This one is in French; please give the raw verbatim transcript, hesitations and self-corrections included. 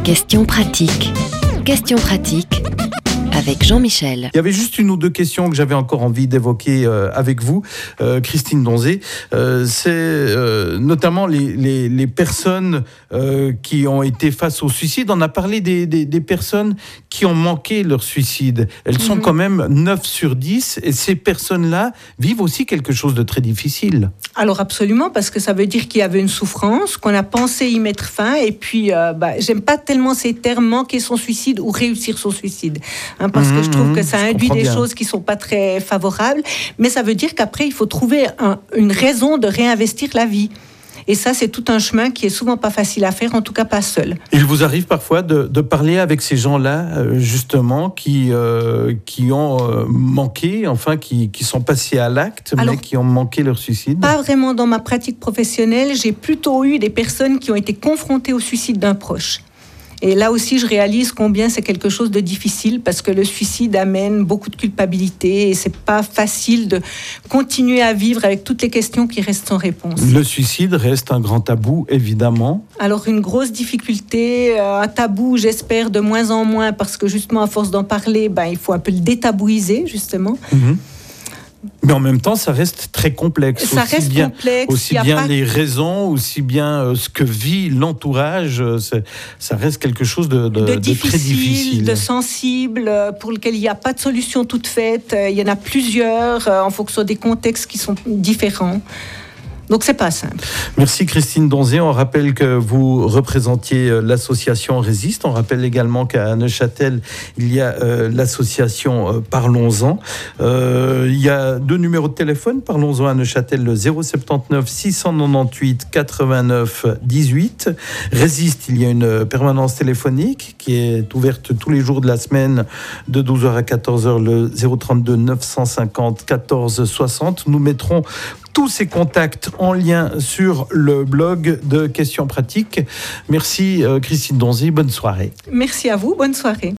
Questions pratiques. Questions pratiques avec Jean-Michel. Il y avait juste une ou deux questions que j'avais encore envie d'évoquer euh, avec vous, euh, Christine Donzé. Euh, c'est euh, notamment les, les, les personnes euh, qui ont été face au suicide. On a parlé des, des, des personnes qui ont manqué leur suicide. Elles sont mmh. quand même neuf sur dix et ces personnes-là vivent aussi quelque chose de très difficile. Alors absolument, parce que ça veut dire qu'il y avait une souffrance, qu'on a pensé y mettre fin et puis euh, bah, j'aime pas tellement ces termes manquer son suicide ou réussir son suicide. Hein, parce mmh, que je trouve que ça induit des bien. choses qui ne sont pas très favorables, mais ça veut dire qu'après, il faut trouver un, une raison de réinvestir la vie. Et ça, c'est tout un chemin qui est souvent pas facile à faire, en tout cas pas seul. Il vous arrive parfois de, de parler avec ces gens-là, justement, qui, euh, qui ont euh, manqué, enfin, qui, qui sont passés à l'acte, Alors, mais qui ont manqué leur suicide? Pas vraiment dans ma pratique professionnelle. J'ai plutôt eu des personnes qui ont été confrontées au suicide d'un proche. Et là aussi, je réalise combien c'est quelque chose de difficile parce que le suicide amène beaucoup de culpabilité et c'est pas facile de continuer à vivre avec toutes les questions qui restent sans réponse. Le suicide reste un grand tabou, évidemment. Alors, une grosse difficulté, un tabou, j'espère, de moins en moins parce que justement, à force d'en parler, ben, il faut un peu le détabouiser, justement. Mmh. Mais en même temps, ça reste très complexe. Ça aussi reste bien, complexe. Aussi bien pas... les raisons, aussi bien euh, ce que vit l'entourage, euh, ça reste quelque chose de, de, de, de difficile, très difficile. De sensible, pour lequel il n'y a pas de solution toute faite. Il y en a plusieurs euh, en fonction des contextes qui sont différents. Donc, c'est pas simple. Merci Christine Donzé. On rappelle que vous représentiez l'association Résiste. On rappelle également qu'à Neuchâtel, il y a euh, l'association euh, Parlons-en. Euh, il y a deux numéros de téléphone. Parlons-en à Neuchâtel, le zéro soixante-dix-neuf six cent quatre-vingt-dix-huit quatre-vingt-neuf dix-huit. Résiste, il y a une permanence téléphonique qui est ouverte tous les jours de la semaine de douze heures à quatorze heures, le zéro trente-deux neuf cent cinquante quatorze soixante. Nous mettrons tous ces contacts en lien sur le blog de Questions pratiques. Merci Christine Donzé, bonne soirée. Merci à vous, bonne soirée.